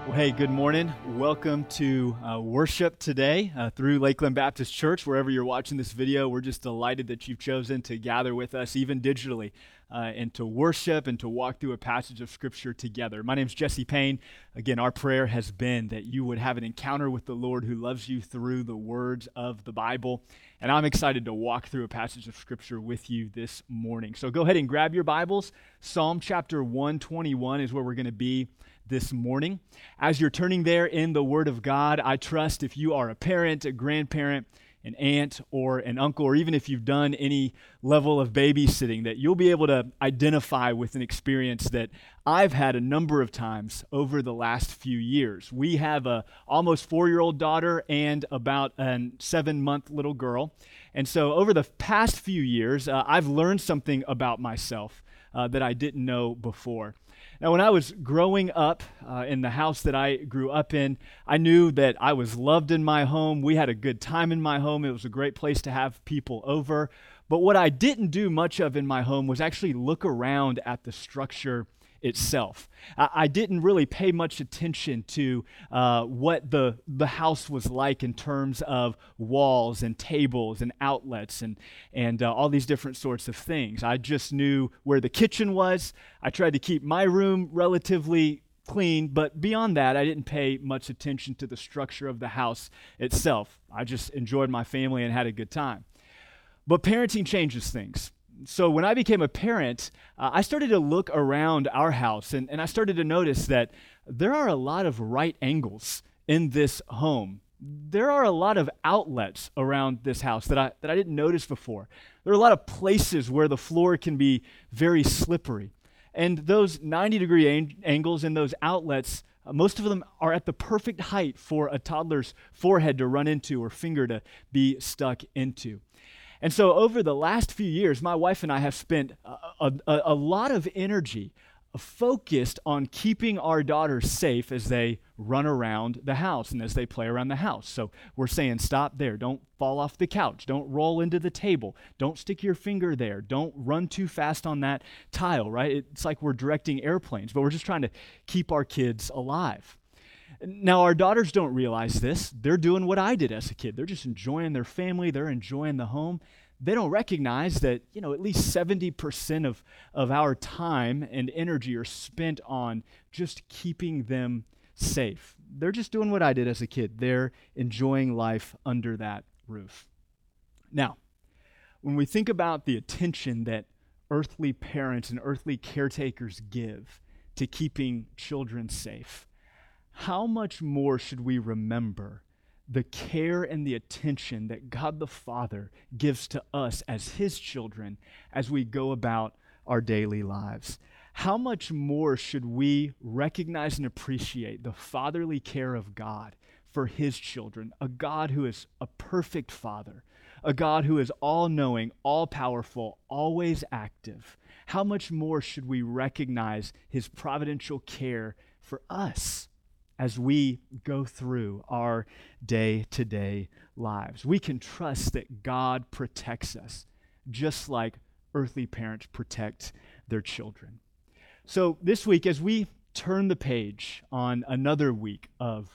Well, hey, good morning. Welcome to worship today through Lakeland Baptist Church. Wherever you're watching this video, we're just delighted that you've chosen to gather with us, even digitally, and to worship and to walk through a passage of Scripture together. My name's Jesse Payne. Again, our prayer has been that you would have an encounter with the Lord who loves you through the words of the Bible. And I'm excited to walk through a passage of Scripture with you this morning. So go ahead and grab your Bibles. Psalm chapter 121 is where we're going to be this morning. As you're turning there in the Word of God, I trust if you are a parent, a grandparent, an aunt, or an uncle, or even if you've done any level of babysitting, that you'll be able to identify with an experience that I've had a number of times over the last few years. We have a almost 4-year-old daughter and about a 7-month little girl. And so over the past few years, I've learned something about myself that I didn't know before. Now, when I was growing up in the house that I grew up in, I knew that I was loved in my home. We had a good time in my home. It was a great place to have people over. But what I didn't do much of in my home was actually look around at the structure itself. I didn't really pay much attention to what the house was like in terms of walls and tables and outlets and all these different sorts of things. I just knew where the kitchen was. I tried to keep my room relatively clean, but beyond that, I didn't pay much attention to the structure of the house itself. I just enjoyed my family and had a good time. But parenting changes things. So when I became a parent, I started to look around our house, and I started to notice that there are a lot of right angles in this home. There are a lot of outlets around this house that I didn't notice before. There are a lot of places where the floor can be very slippery. And those 90-degree angles in those outlets, most of them are at the perfect height for a toddler's forehead to run into or finger to be stuck into. And so over the last few years, my wife and I have spent a lot of energy focused on keeping our daughters safe as they run around the house and as they play around the house. So we're saying, stop there. Don't fall off the couch. Don't roll into the table. Don't stick your finger there. Don't run too fast on that tile, right? It's like we're directing airplanes, but we're just trying to keep our kids alive. Now, our daughters don't realize this. They're doing what I did as a kid. They're just enjoying their family. They're enjoying the home. They don't recognize that, at least 70% of our time and energy are spent on just keeping them safe. They're just doing what I did as a kid. They're enjoying life under that roof. Now, when we think about the attention that earthly parents and earthly caretakers give to keeping children safe, how much more should we remember the care and the attention that God the Father gives to us as His children as we go about our daily lives? How much more should we recognize and appreciate the fatherly care of God for His children, a God who is a perfect Father, a God who is all-knowing, all-powerful, always active? How much more should we recognize His providential care for us as we go through our day-to-day lives? We can trust that God protects us, just like earthly parents protect their children. So this week, as we turn the page on another week of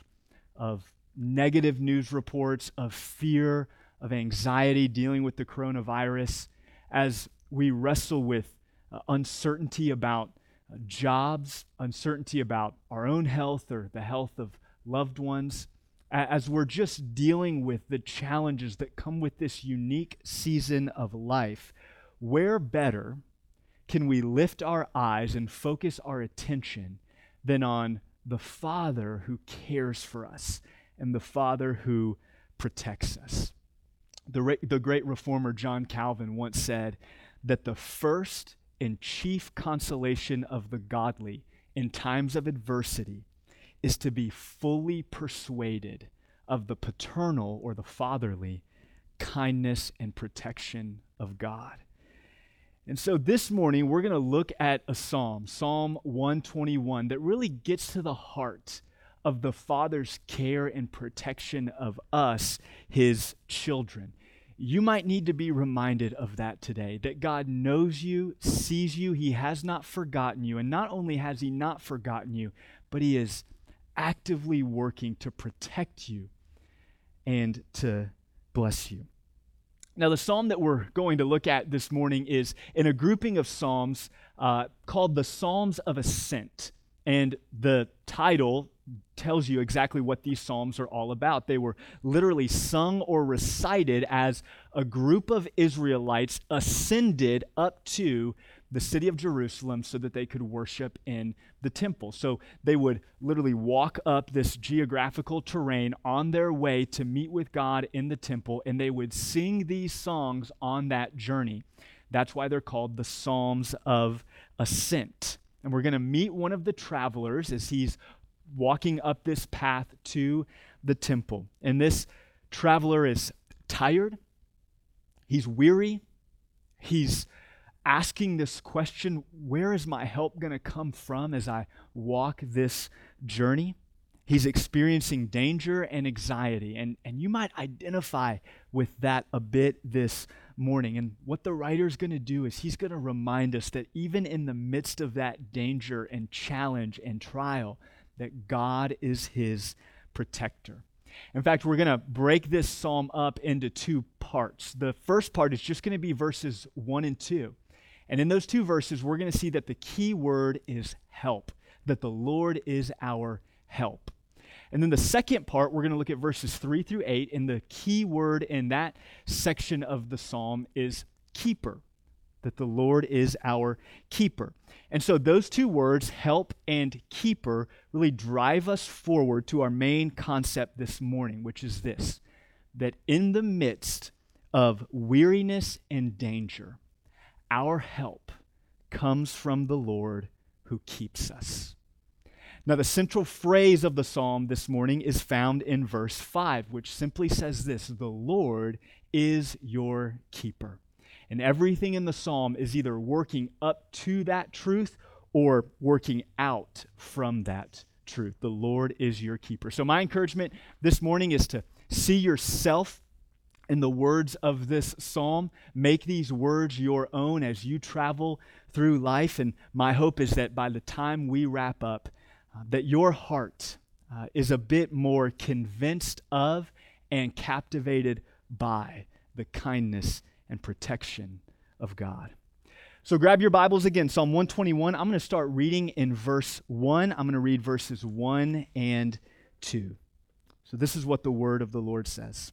negative news reports, of fear, of anxiety dealing with the coronavirus, as we wrestle with uncertainty about jobs, uncertainty about our own health or the health of loved ones, as we're just dealing with the challenges that come with this unique season of life, where better can we lift our eyes and focus our attention than on the Father who cares for us and the Father who protects us? The great reformer John Calvin once said that the first and chief consolation of the godly in times of adversity is to be fully persuaded of the paternal or the fatherly kindness and protection of God. And so this morning, we're going to look at a psalm, Psalm 121, that really gets to the heart of the Father's care and protection of us, His children. You might need to be reminded of that today, that God knows you, sees you, He has not forgotten you, and not only has He not forgotten you, but He is actively working to protect you and to bless you. Now, the psalm that we're going to look at this morning is in a grouping of psalms called the Psalms of Ascent. And the title tells you exactly what these psalms are all about. They were literally sung or recited as a group of Israelites ascended up to the city of Jerusalem so that they could worship in the temple. So they would literally walk up this geographical terrain on their way to meet with God in the temple, and they would sing these songs on that journey. That's why they're called the Psalms of Ascent. And we're going to meet one of the travelers as he's walking up this path to the temple. And this traveler is tired, he's weary, he's asking this question, where is my help going to come from as I walk this journey? He's experiencing danger and anxiety, and you might identify with that a bit this morning. And what the writer's going to do is he's going to remind us that even in the midst of that danger and challenge and trial, that God is his protector. In fact, we're going to break this psalm up into two parts. The first part is just going to be verses 1 and 2. And in those two verses, we're going to see that the key word is help, that the Lord is our help. And then the second part, we're going to look at verses 3 through 8, and the key word in that section of the psalm is keeper, that the Lord is our keeper. And so those two words, help and keeper, really drive us forward to our main concept this morning, which is this, that in the midst of weariness and danger, our help comes from the Lord who keeps us. Now, the central phrase of the psalm this morning is found in verse 5, which simply says this, the Lord is your keeper. And everything in the psalm is either working up to that truth or working out from that truth. The Lord is your keeper. So my encouragement this morning is to see yourself in the words of this psalm. Make these words your own as you travel through life. And my hope is that by the time we wrap up, that your heart is a bit more convinced of and captivated by the kindness and protection of God. So grab your Bibles again, Psalm 121. I'm going to start reading in verse 1. I'm going to read verses 1 and 2. So this is what the word of the Lord says.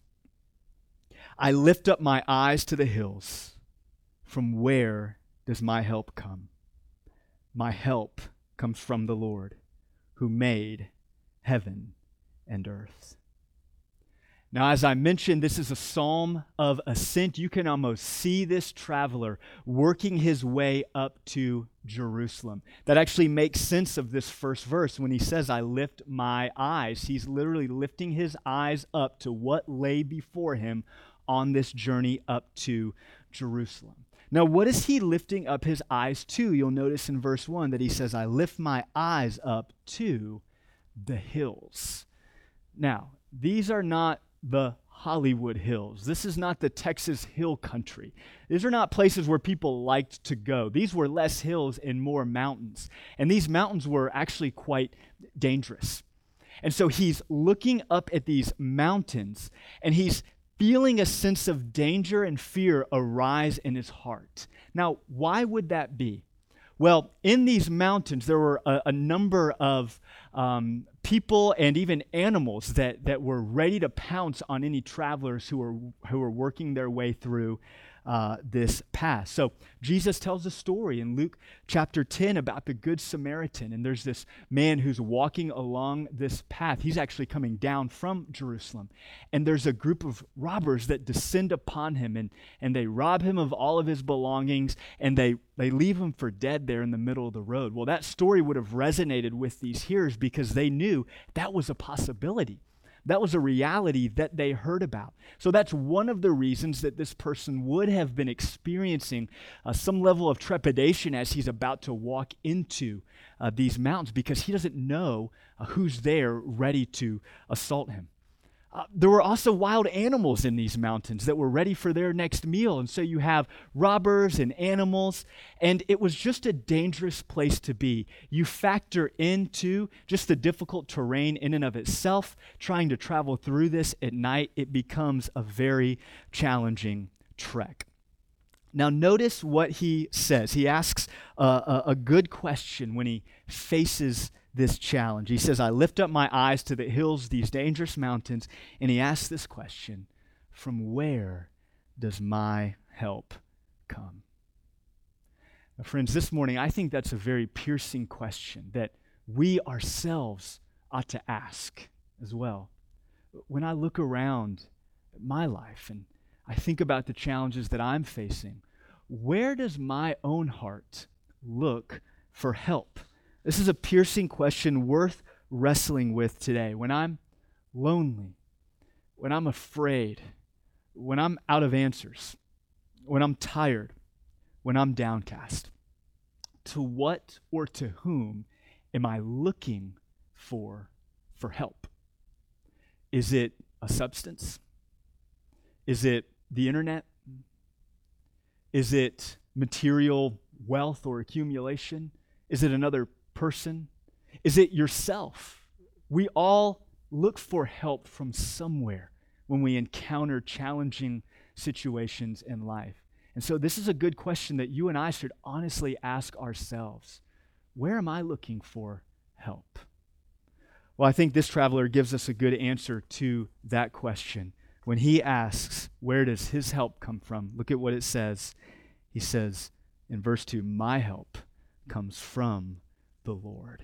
I lift up my eyes to the hills. From where does my help come? My help comes from the Lord, who made heaven and earth. Now, as I mentioned, this is a psalm of ascent. You can almost see this traveler working his way up to Jerusalem. That actually makes sense of this first verse when he says, I lift my eyes. He's literally lifting his eyes up to what lay before him on this journey up to Jerusalem. Now, what is he lifting up his eyes to? You'll notice in verse 1 that he says, I lift my eyes up to the hills. Now, these are not the Hollywood Hills. This is not the Texas Hill Country. These are not places where people liked to go. These were less hills and more mountains. And these mountains were actually quite dangerous. And so he's looking up at these mountains, and he's feeling a sense of danger and fear arise in his heart. Now, why would that be? Well, in these mountains, there were a number of people and even animals that were ready to pounce on any travelers who were working their way through this path. So Jesus tells a story in Luke chapter 10 about the Good Samaritan, and there's this man who's walking along this path. He's actually coming down from Jerusalem, and there's a group of robbers that descend upon him, and they rob him of all of his belongings, and they leave him for dead there in the middle of the road. Well, that story would have resonated with these hearers because they knew that was a possibility. That was a reality that they heard about. So that's one of the reasons that this person would have been experiencing some level of trepidation as he's about to walk into these mountains, because he doesn't know who's there ready to assault him. There were also wild animals in these mountains that were ready for their next meal. And so you have robbers and animals, and it was just a dangerous place to be. You factor into just the difficult terrain in and of itself, trying to travel through this at night, it becomes a very challenging trek. Now, notice what he says. He asks a good question when he faces this challenge. He says, I lift up my eyes to the hills, these dangerous mountains, and he asks this question, from where does my help come? Now, friends, this morning, I think that's a very piercing question that we ourselves ought to ask as well. When I look around my life and I think about the challenges that I'm facing, where does my own heart look for help? This is a piercing question worth wrestling with today. When I'm lonely, when I'm afraid, when I'm out of answers, when I'm tired, when I'm downcast, to what or to whom am I looking for help? Is it a substance? Is it the internet? Is it material wealth or accumulation? Is it another person? Is it yourself? We all look for help from somewhere when we encounter challenging situations in life. And so this is a good question that you and I should honestly ask ourselves. Where am I looking for help? Well, I think this traveler gives us a good answer to that question. When he asks, where does his help come from? Look at what it says. He says in verse 2, my help comes from the Lord.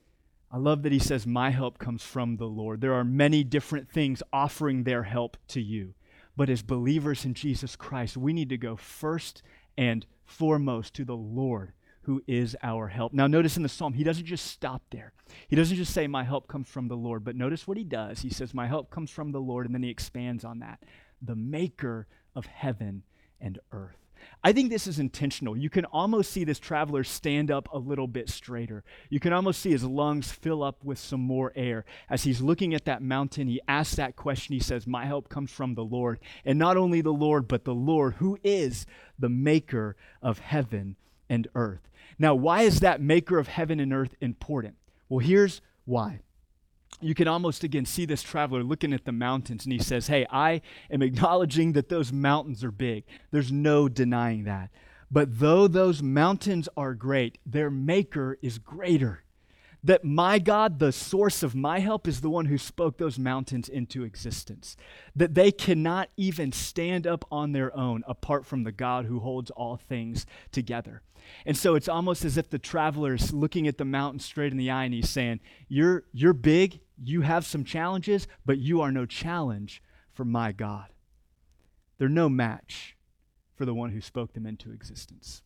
I love that he says, my help comes from the Lord. There are many different things offering their help to you. But as believers in Jesus Christ, we need to go first and foremost to the Lord, who is our help. Now notice in the psalm, he doesn't just stop there. He doesn't just say, my help comes from the Lord, but notice what he does. He says, my help comes from the Lord, and then he expands on that. The maker of heaven and earth. I think this is intentional. You can almost see this traveler stand up a little bit straighter. You can almost see his lungs fill up with some more air. As he's looking at that mountain, he asks that question. He says, my help comes from the Lord. And not only the Lord, but the Lord, who is the maker of heaven and earth. Now, why is that maker of heaven and earth important? Well, here's why. You can almost, again, see this traveler looking at the mountains, and he says, hey, I am acknowledging that those mountains are big. There's no denying that. But though those mountains are great, their maker is greater. That my God, the source of my help, is the one who spoke those mountains into existence. That they cannot even stand up on their own apart from the God who holds all things together. And so it's almost as if the traveler is looking at the mountain straight in the eye and he's saying, you're big, you have some challenges, but you are no challenge for my God. They're no match for the one who spoke them into existence.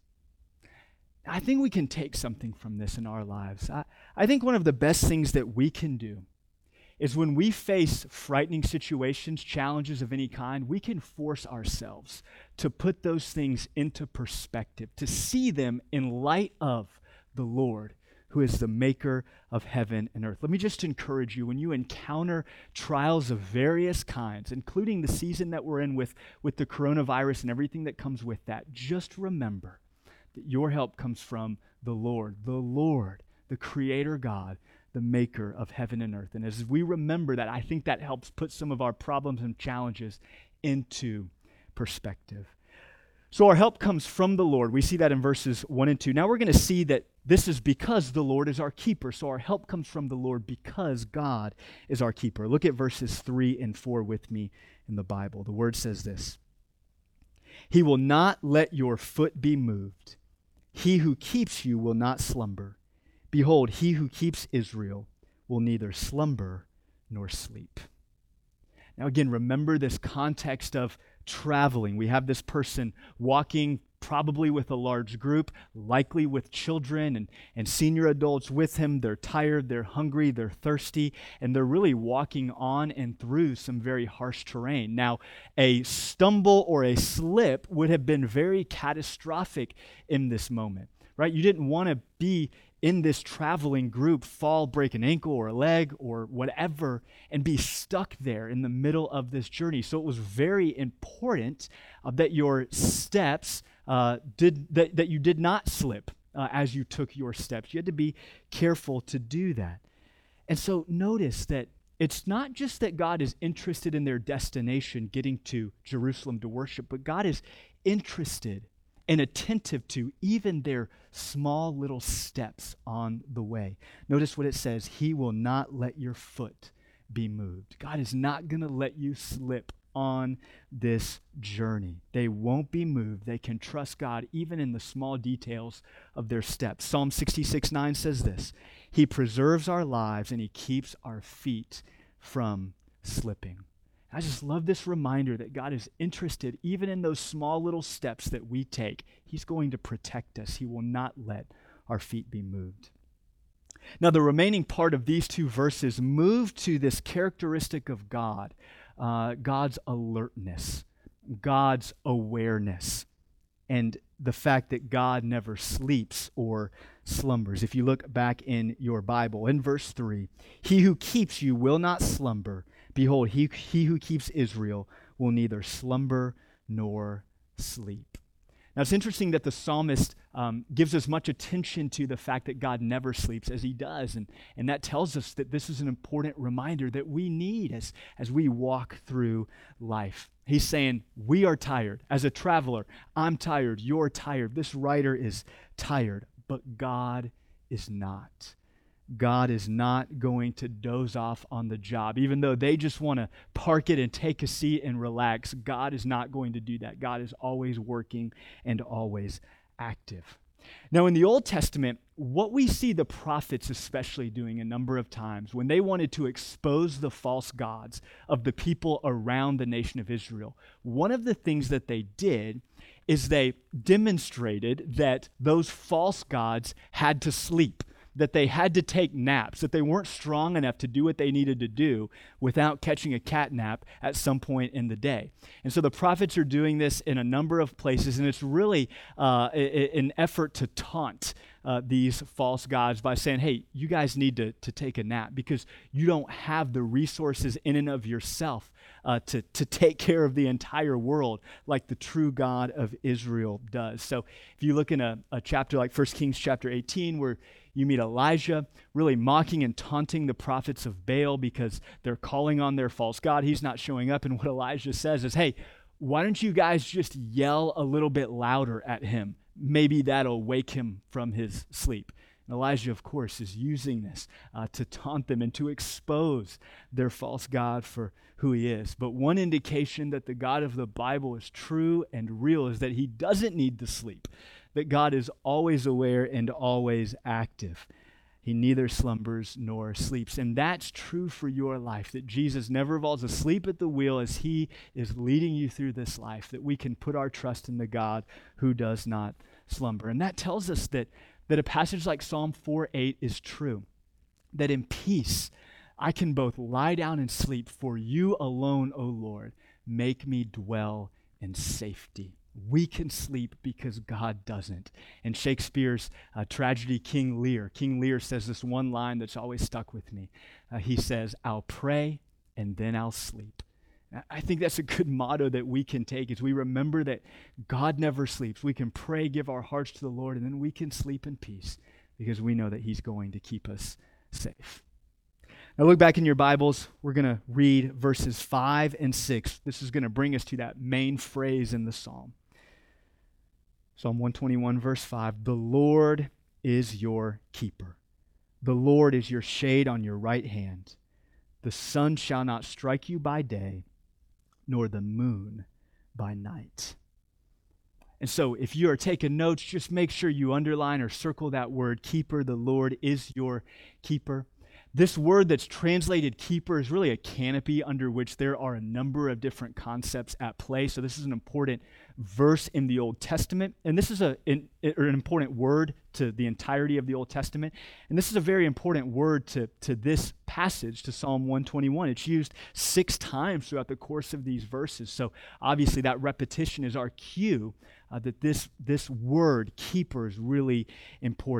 I think we can take something from this in our lives. I think one of the best things that we can do is when we face frightening situations, challenges of any kind, we can force ourselves to put those things into perspective, to see them in light of the Lord, who is the maker of heaven and earth. Let me just encourage you, when you encounter trials of various kinds, including the season that we're in with the coronavirus and everything that comes with that, just remember that your help comes from the Lord, the Creator God, the maker of heaven and earth. And as we remember that, I think that helps put some of our problems and challenges into perspective. So our help comes from the Lord. We see that in verses 1 and 2. Now we're going to see that this is because the Lord is our keeper. So our help comes from the Lord because God is our keeper. Look at verses 3 and 4 with me in the Bible. The word says this: He will not let your foot be moved. He who keeps you will not slumber. Behold, he who keeps Israel will neither slumber nor sleep. Now again, remember this context of traveling. We have this person walking probably with a large group, likely with children and senior adults with him. They're tired, they're hungry, they're thirsty, and they're really walking on and through some very harsh terrain. Now, a stumble or a slip would have been very catastrophic in this moment, right? You didn't want to be in this traveling group fall, break an ankle or a leg or whatever, and be stuck there in the middle of this journey. So it was very important that your steps that you did not slip as you took your steps. You had to be careful to do that. And so notice that it's not just that God is interested in their destination, getting to Jerusalem to worship, but God is interested and attentive to even their small little steps on the way. Notice what it says, He will not let your foot be moved. God is not going to let you slip on this journey. They won't be moved. They can trust God even in the small details of their steps. Psalm 66:9 says this, He preserves our lives and He keeps our feet from slipping. I just love this reminder that God is interested even in those small little steps that we take. He's going to protect us. He will not let our feet be moved. Now, the remaining part of these two verses move to this characteristic of God, God's alertness, God's awareness, and the fact that God never sleeps or slumbers. If you look back in your Bible, in verse 3, He who keeps you will not slumber. Behold, he who keeps Israel will neither slumber nor sleep. Now, it's interesting that the psalmist gives as much attention to the fact that God never sleeps as he does. And that tells us that this is an important reminder that we need as we walk through life. He's saying, we are tired. As a traveler, I'm tired. You're tired. This writer is tired. But God is not. God is not going to doze off on the job. Even though they just want to park it and take a seat and relax, God is not going to do that. God is always working and always active. Now, in the Old Testament, what we see the prophets especially doing a number of times when they wanted to expose the false gods of the people around the nation of Israel, one of the things that they did is they demonstrated that those false gods had to sleep, that they had to take naps, that they weren't strong enough to do what they needed to do without catching a cat nap at some point in the day. And so the prophets are doing this in a number of places, and it's really an effort to taunt these false gods by saying, hey, you guys need to take a nap because you don't have the resources in and of yourself to take care of the entire world like the true God of Israel does. So if you look in a chapter like 1 Kings chapter 18 where you meet Elijah really mocking and taunting the prophets of Baal because they're calling on their false god. He's not showing up. And what Elijah says is, hey, why don't you guys just yell a little bit louder at him? Maybe that'll wake him from his sleep. And Elijah, of course, is using this to taunt them and to expose their false god for who he is. But one indication that the God of the Bible is true and real is that he doesn't need to sleep, that God is always aware and always active. He neither slumbers nor sleeps. And that's true for your life, that Jesus never falls asleep at the wheel as he is leading you through this life, that we can put our trust in the God who does not slumber. And that tells us that a passage like Psalm 4:8 is true, that in peace I can both lie down and sleep, for you alone, O Lord, make me dwell in safety. We can sleep because God doesn't. In Shakespeare's tragedy, King Lear says this one line that's always stuck with me. He says, I'll pray and then I'll sleep. I think that's a good motto that we can take as we remember that God never sleeps. We can pray, give our hearts to the Lord, and then we can sleep in peace because we know that he's going to keep us safe. Now look back in your Bibles. We're going to read verses 5 and 6. This is going to bring us to that main phrase in the psalm. Psalm 121, verse 5, the Lord is your keeper. The Lord is your shade on your right hand. The sun shall not strike you by day, nor the moon by night. And so if you are taking notes, just make sure you underline or circle that word keeper. The Lord is your keeper. This word that's translated keeper is really a canopy under which there are a number of different concepts at play. So this is an important verse in the Old Testament. And this is an important word to the entirety of the Old Testament. And this is a very important word to this passage, to Psalm 121. It's used 6 times throughout the course of these verses. So obviously that repetition is our cue that this word, keeper, is really important.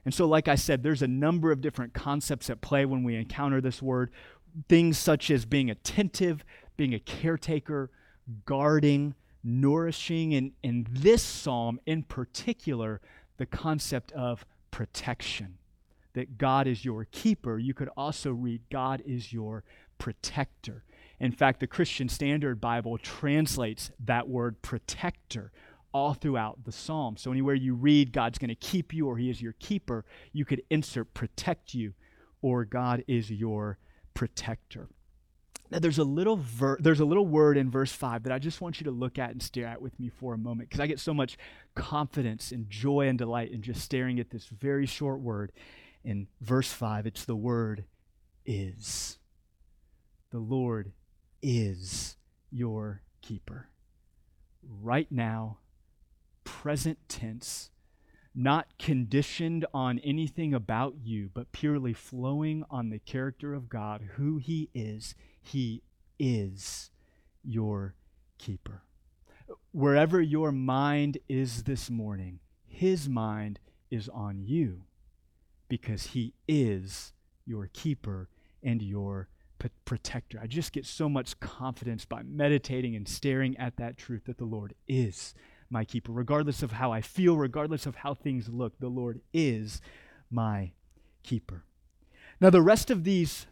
And so, like I said, there's a number of different concepts at play when we encounter this word. Things such as being attentive, being a caretaker, guarding, nourishing, and in this psalm in particular, the concept of protection. That God is your keeper. You could also read, God is your protector. In fact, the Christian Standard Bible translates that word protector all throughout the psalm. So anywhere you read God's going to keep you or he is your keeper, you could insert protect you or God is your protector. Now there's a little word in verse 5 that I just want you to look at and stare at with me for a moment, because I get so much confidence and joy and delight in just staring at this very short word. In verse 5, it's the word is. The Lord is your keeper. Right now, present tense, not conditioned on anything about you, but purely flowing on the character of God, who he is. He is your keeper. Wherever your mind is this morning, his mind is on you, because he is your keeper and your protector. I just get so much confidence by meditating and staring at that truth that the Lord is my keeper. Regardless of how I feel, regardless of how things look, the Lord is my keeper. Now, the rest of these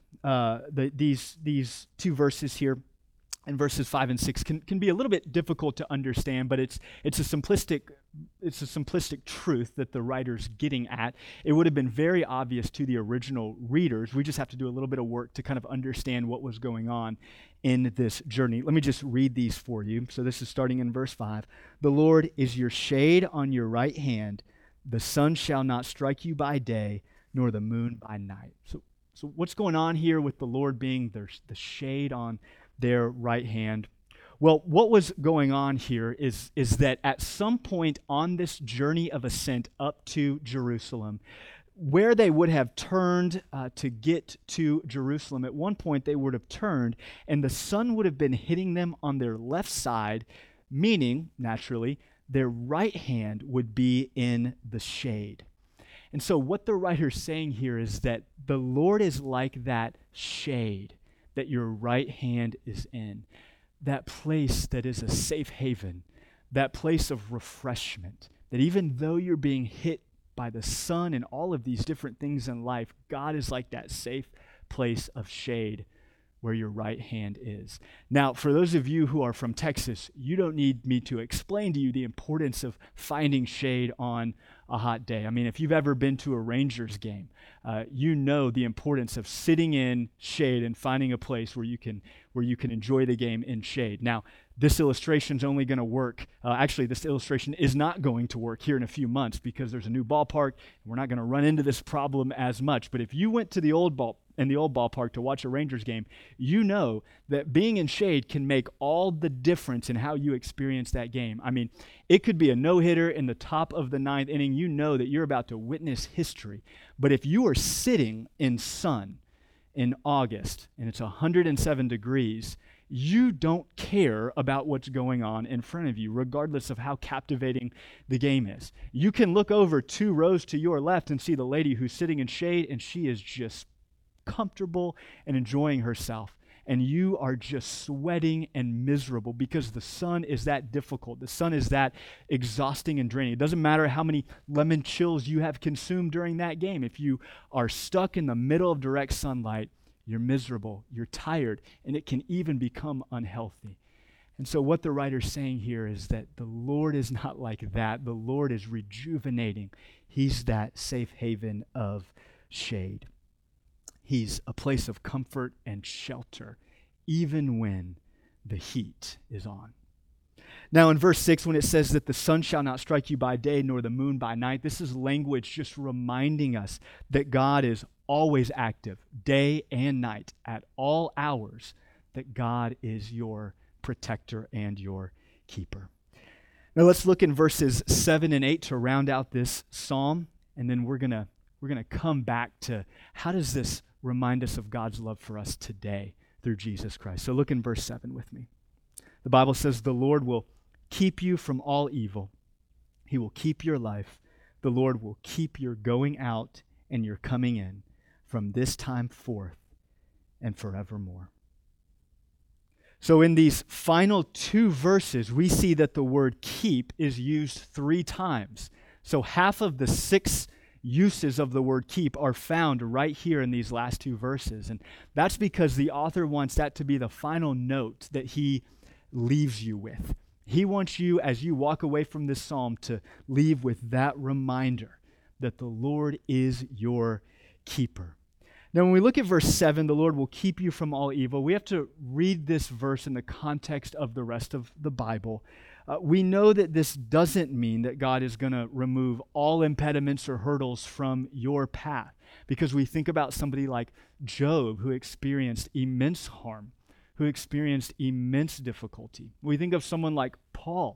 two verses here, in verses 5 and 6, can be a little bit difficult to understand, but it's a simplistic truth that the writer's getting at. It would have been very obvious to the original readers. We just have to do a little bit of work to kind of understand what was going on in this journey. Let me just read these for you. So this is starting in verse 5. The Lord is your shade on your right hand. The sun shall not strike you by day, nor the moon by night. So what's going on here with the Lord being the shade on their right hand? Well, what was going on here is that at some point on this journey of ascent up to Jerusalem, where they would have turned to get to Jerusalem, at one point they would have turned and the sun would have been hitting them on their left side, meaning, naturally, their right hand would be in the shade. And so what the writer's saying here is that the Lord is like that shade that your right hand is in, that place that is a safe haven, that place of refreshment, that even though you're being hit by the sun and all of these different things in life, God is like that safe place of shade where your right hand is. Now, for those of you who are from Texas, you don't need me to explain to you the importance of finding shade on a hot day. I mean, if you've ever been to a Rangers game, you know the importance of sitting in shade and finding a place where you can enjoy the game in shade. Now, this illustration is only going to work. Actually, this illustration is not going to work here in a few months because there's a new ballpark, and we're not going to run into this problem as much. But if you went to the old ballpark to watch a Rangers game, you know that being in shade can make all the difference in how you experience that game. I mean, it could be a no-hitter in the top of the ninth inning. You know that you're about to witness history. But if you are sitting in sun in August and it's 107 degrees, you don't care about what's going on in front of you, regardless of how captivating the game is. You can look over 2 rows to your left and see the lady who's sitting in shade, and she is just comfortable and enjoying herself. And you are just sweating and miserable because the sun is that difficult. The sun is that exhausting and draining. It doesn't matter how many lemon chills you have consumed during that game. If you are stuck in the middle of direct sunlight, you're miserable, you're tired, and it can even become unhealthy. And so what the writer's saying here is that the Lord is not like that. The Lord is rejuvenating. He's that safe haven of shade. He's a place of comfort and shelter, even when the heat is on. Now in verse 6, when it says that the sun shall not strike you by day nor the moon by night, this is language just reminding us that God is always active, day and night, at all hours, that God is your protector and your keeper. Now let's look in verses 7 and 8 to round out this psalm, and then we're gonna come back to how does this remind us of God's love for us today through Jesus Christ. So look in verse 7 with me. The Bible says, "The Lord will keep you from all evil. He will keep your life. the Lord will keep your going out and your coming in from this time forth and forevermore. So in these final two verses, we see that the word keep is used 3 times. So half of the 6 uses of the word keep are found right here in these last 2 verses. And that's because the author wants that to be the final note that he leaves you with. He wants you, as you walk away from this psalm, to leave with that reminder that the Lord is your keeper. Now, when we look at verse 7, the Lord will keep you from all evil, we have to read this verse in the context of the rest of the Bible. We know that this doesn't mean that God is going to remove all impediments or hurdles from your path, because we think about somebody like Job, who experienced immense harm, who experienced immense difficulty. We think of someone like Paul,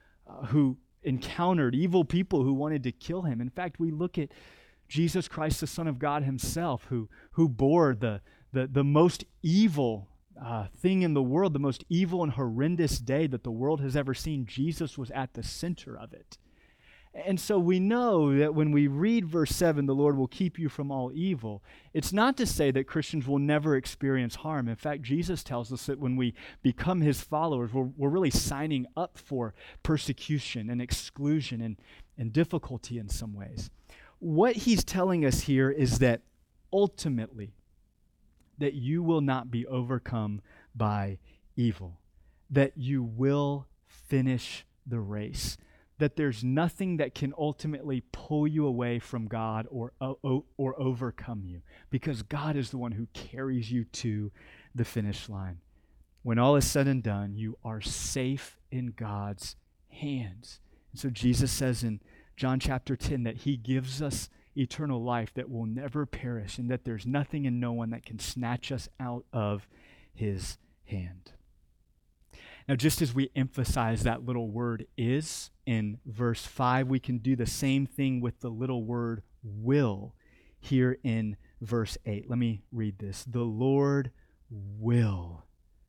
who encountered evil people who wanted to kill him. In fact, we look at Jesus Christ, the Son of God himself, who bore the most evil thing in the world, the most evil and horrendous day that the world has ever seen. Jesus was at the center of it. And so we know that when we read verse 7, the Lord will keep you from all evil, it's not to say that Christians will never experience harm. In fact, Jesus tells us that when we become his followers, we're really signing up for persecution and exclusion and difficulty in some ways. What he's telling us here is that ultimately, that you will not be overcome by evil, that you will finish the race, that there's nothing that can ultimately pull you away from God or overcome you, because God is the one who carries you to the finish line. When all is said and done, you are safe in God's hands. And so Jesus says in John chapter 10 that he gives us eternal life that will never perish, and that there's nothing and no one that can snatch us out of his hand. Now, just as we emphasize that little word is in verse 5, we can do the same thing with the little word will here in verse 8. Let me read this. The Lord will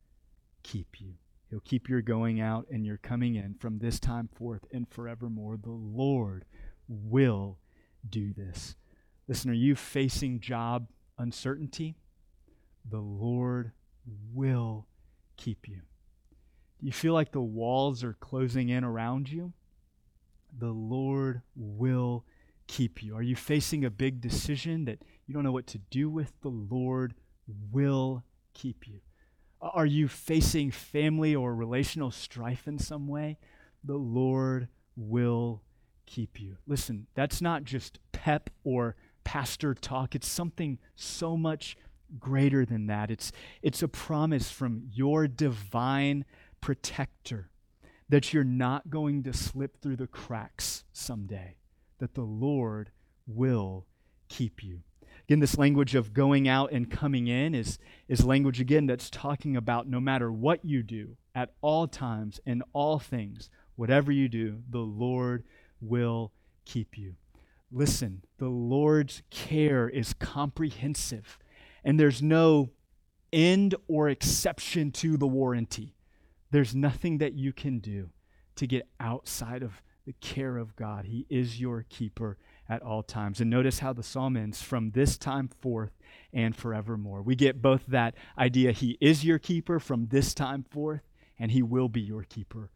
keep you. He'll keep your going out and your coming in from this time forth and forevermore. The Lord will do this. Listen, are you facing job uncertainty? The Lord will keep you. Do you feel like the walls are closing in around you? The Lord will keep you. Are you facing a big decision that you don't know what to do with? The Lord will keep you. Are you facing family or relational strife in some way? The Lord will keep you. Listen, that's not just pep or pastor talk. It's something so much greater than that. It's a promise from your divine protector that you're not going to slip through the cracks someday, that the Lord will keep you. Again, this language of going out and coming in is language, again, that's talking about no matter what you do, at all times, in all things, whatever you do, the Lord will keep you. Listen, the Lord's care is comprehensive, and there's no end or exception to the warranty. There's nothing that you can do to get outside of the care of God. He is your keeper at all times. And notice how the psalm ends, from this time forth and forevermore. We get both that idea, he is your keeper from this time forth, and he will be your keeper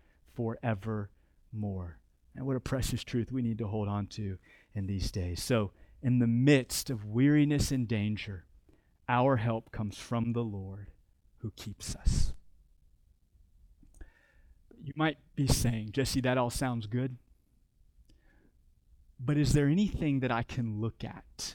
forevermore. And what a precious truth we need to hold on to in these days. So in the midst of weariness and danger, our help comes from the Lord who keeps us. You might be saying, Jesse, that all sounds good, but is there anything that I can look at,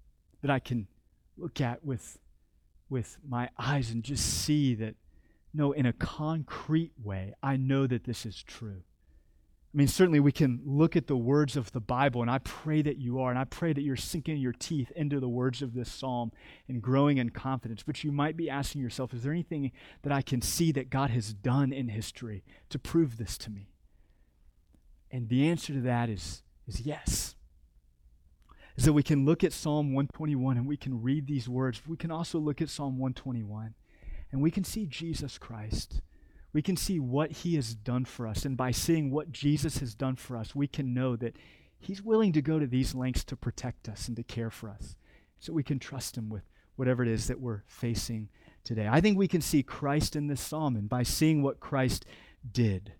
with my eyes and just see that, no, in a concrete way, I know that this is true? I mean, certainly we can look at the words of the Bible, and I pray that you are, and I pray that you're sinking your teeth into the words of this psalm and growing in confidence. But you might be asking yourself, is there anything that I can see that God has done in history to prove this to me? And the answer to that is yes. Is that we can look at Psalm 121 and we can read these words. We can also look at Psalm 121 and we can see Jesus Christ. We can see what he has done for us. And by seeing what Jesus has done for us, we can know that He's willing to go to these lengths to protect us and to care for us so we can trust him with whatever it is that we're facing today. I think we can see Christ in this psalm, and by seeing what Christ did,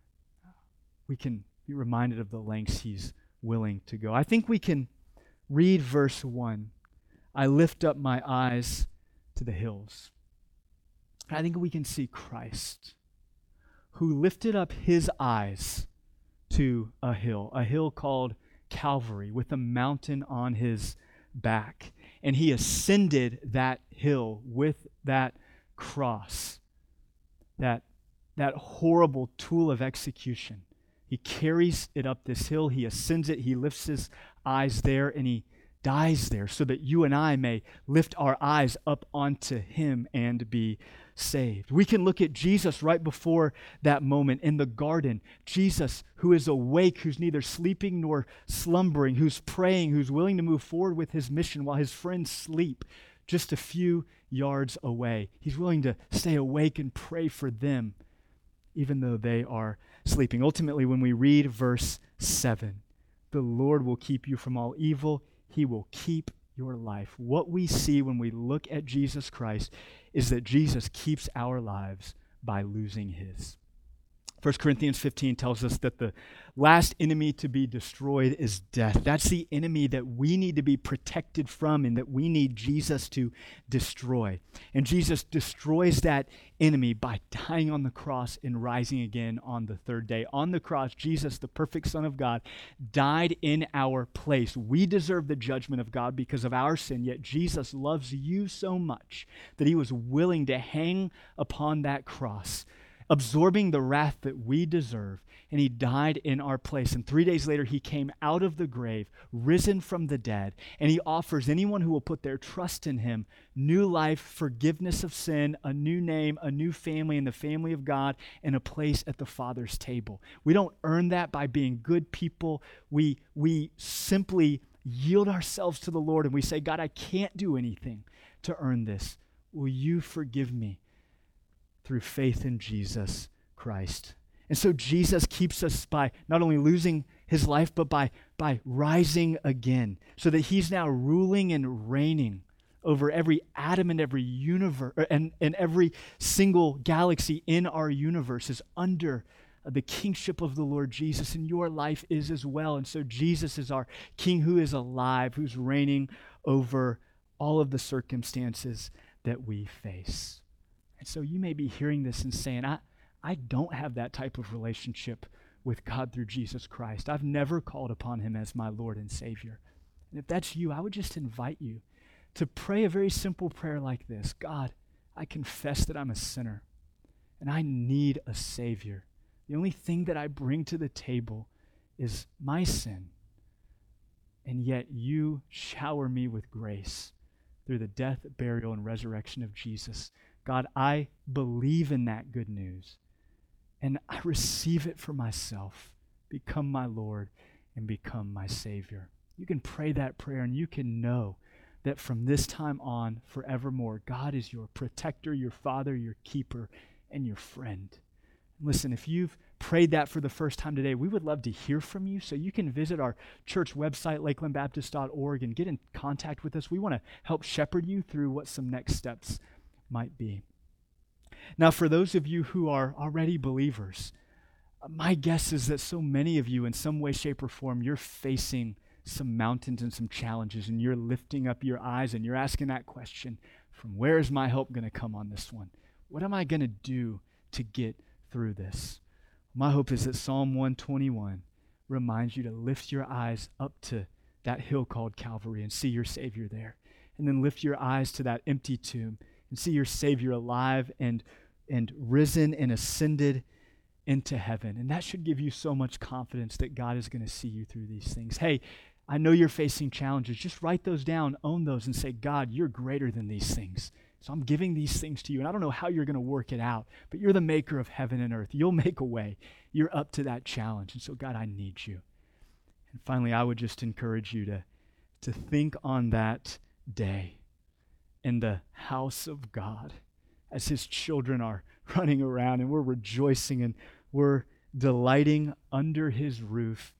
we can be reminded of the lengths he's willing to go. I think we can read verse 1. I lift up my eyes to the hills. I think we can see Christ, who lifted up his eyes to a hill called Calvary, with a mountain on his back. And he ascended that hill with that cross, that horrible tool of execution. He carries it up this hill, he ascends it, he lifts his eyes there, and he dies there so that you and I may lift our eyes up onto him and be saved. We can look at Jesus right before that moment in the garden. Jesus, who is awake, who's neither sleeping nor slumbering, who's praying, who's willing to move forward with his mission while his friends sleep just a few yards away. He's willing to stay awake and pray for them even though they are sleeping. Ultimately, when we read verse 7, the Lord will keep you from all evil. He will keep your life. What we see when we look at Jesus Christ is that Jesus keeps our lives by losing his. 1 Corinthians 15 tells us that the last enemy to be destroyed is death. That's the enemy that we need to be protected from and that we need Jesus to destroy. And Jesus destroys that enemy by dying on the cross and rising again on the third day. On the cross, Jesus, the perfect Son of God, died in our place. We deserve the judgment of God because of our sin, yet Jesus loves you so much that he was willing to hang upon that cross, absorbing the wrath that we deserve, and he died in our place. And 3 days later, he came out of the grave, risen from the dead, and he offers anyone who will put their trust in him new life, forgiveness of sin, a new name, a new family in the family of God, and a place at the Father's table. We don't earn that by being good people. We simply yield ourselves to the Lord, and we say, God, I can't do anything to earn this. Will you forgive me? Through faith in Jesus Christ. And so Jesus keeps us by not only losing his life, but by rising again, so that he's now ruling and reigning over every atom and every universe, and every single galaxy in our universe is under the kingship of the Lord Jesus, and your life is as well. And so Jesus is our King who is alive, who's reigning over all of the circumstances that we face. And so you may be hearing this and saying, I don't have that type of relationship with God through Jesus Christ. I've never called upon him as my Lord and Savior. And if that's you, I would just invite you to pray a very simple prayer like this. God, I confess that I'm a sinner and I need a Savior. The only thing that I bring to the table is my sin. And yet you shower me with grace through the death, burial, and resurrection of Jesus. God, I believe in that good news, and I receive it for myself. Become my Lord and become my Savior. You can pray that prayer, and you can know that from this time on, forevermore, God is your protector, your Father, your keeper, and your friend. Listen, if you've prayed that for the first time today, we would love to hear from you. So you can visit our church website, lakelandbaptist.org, and get in contact with us. We want to help shepherd you through what some next steps might be. Now, for those of you who are already believers, my guess is that so many of you in some way, shape, or form, you're facing some mountains and some challenges, and you're lifting up your eyes and you're asking that question, from where is my help going to come on this one? What am I going to do to get through this? My hope is that Psalm 121 reminds you to lift your eyes up to that hill called Calvary and see your Savior there. And then lift your eyes to that empty tomb and see your Savior alive and risen and ascended into heaven. And that should give you so much confidence that God is going to see you through these things. Hey, I know you're facing challenges. Just write those down, own those, and say, God, you're greater than these things. So I'm giving these things to you, and I don't know how you're going to work it out, but you're the maker of heaven and earth. You'll make a way. You're up to that challenge. And so, God, I need you. And finally, I would just encourage you to think on that day in the house of God as his children are running around and we're rejoicing and we're delighting under his roof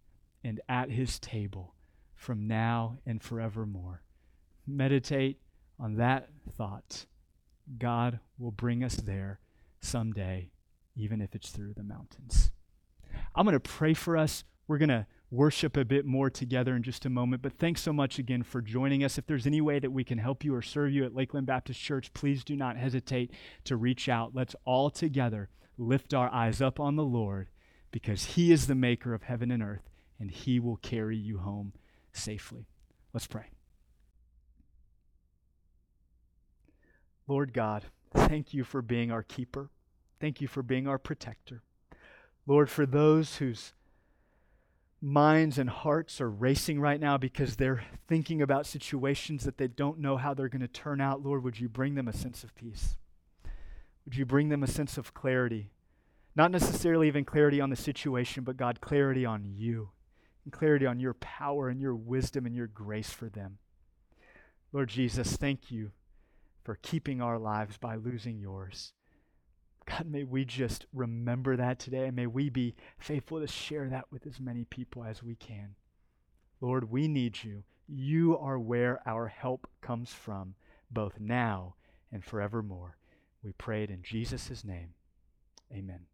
and at his table from now and forevermore. Meditate on that thought. God will bring us there someday, even if it's through the mountains. I'm going to pray for us. We're going to worship a bit more together in just a moment, but thanks so much again for joining us. If there's any way that we can help you or serve you at Lakeland Baptist Church, please do not hesitate to reach out. Let's all together lift our eyes up on the Lord, because he is the maker of heaven and earth, and he will carry you home safely. Let's pray. Lord God, thank you for being our keeper. Thank you for being our protector. Lord, for those whose minds and hearts are racing right now because they're thinking about situations that they don't know how they're going to turn out, Lord, would you bring them a sense of peace? Would you bring them a sense of clarity? Not necessarily even clarity on the situation, but God, clarity on you, and clarity on your power and your wisdom and your grace for them. Lord Jesus, thank you for keeping our lives by losing yours. God, may we just remember that today, and may we be faithful to share that with as many people as we can. Lord, we need you. You are where our help comes from, both now and forevermore. We pray it in Jesus' name. Amen.